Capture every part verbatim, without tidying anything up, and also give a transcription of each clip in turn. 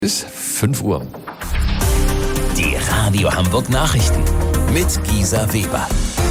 Bis fünf Uhr. Die Radio Hamburg Nachrichten mit Gisa Weber.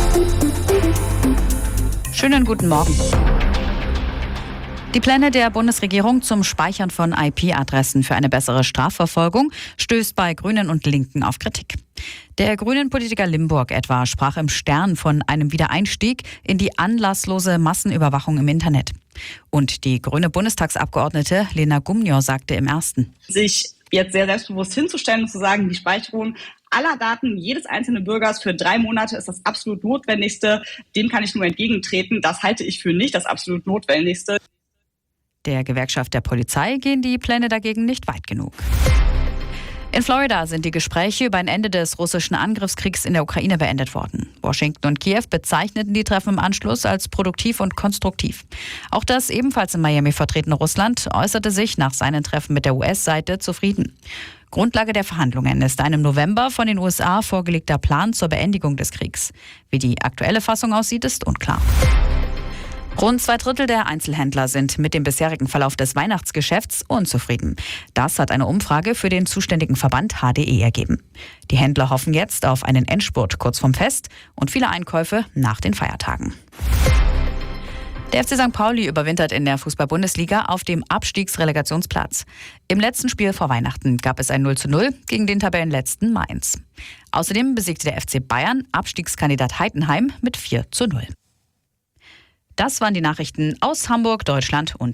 Schönen guten Morgen. Die Pläne der Bundesregierung zum Speichern von I P-Adressen für eine bessere Strafverfolgung stößt bei Grünen und Linken auf Kritik. Der Grünen-Politiker Limburg etwa sprach im Stern von einem Wiedereinstieg in die anlasslose Massenüberwachung im Internet. Und die grüne Bundestagsabgeordnete Lena Gumnior sagte im Ersten: Sich jetzt sehr selbstbewusst hinzustellen und zu sagen, die Speicherung aller Daten jedes einzelnen Bürgers für drei Monate ist das absolut Notwendigste, dem kann ich nur entgegentreten. Das halte ich für nicht das absolut Notwendigste. Der Gewerkschaft der Polizei gehen die Pläne dagegen nicht weit genug. In Florida sind die Gespräche über ein Ende des russischen Angriffskriegs in der Ukraine beendet worden. Washington und Kiew bezeichneten die Treffen im Anschluss als produktiv und konstruktiv. Auch das ebenfalls in Miami vertretene Russland äußerte sich nach seinen Treffen mit der U S-Seite zufrieden. Grundlage der Verhandlungen ist ein im November von den U S A vorgelegter Plan zur Beendigung des Kriegs. Wie die aktuelle Fassung aussieht, ist unklar. Rund zwei Drittel der Einzelhändler sind mit dem bisherigen Verlauf des Weihnachtsgeschäfts unzufrieden. Das hat eine Umfrage für den zuständigen Verband H D E ergeben. Die Händler hoffen jetzt auf einen Endspurt kurz vorm Fest und viele Einkäufe nach den Feiertagen. Der F C Sankt Pauli überwintert in der Fußball-Bundesliga auf dem Abstiegsrelegationsplatz. Im letzten Spiel vor Weihnachten gab es ein null zu null gegen den Tabellenletzten Mainz. Außerdem besiegte der F C Bayern Abstiegskandidat Heidenheim mit vier zu null. Das waren die Nachrichten aus Hamburg, Deutschland und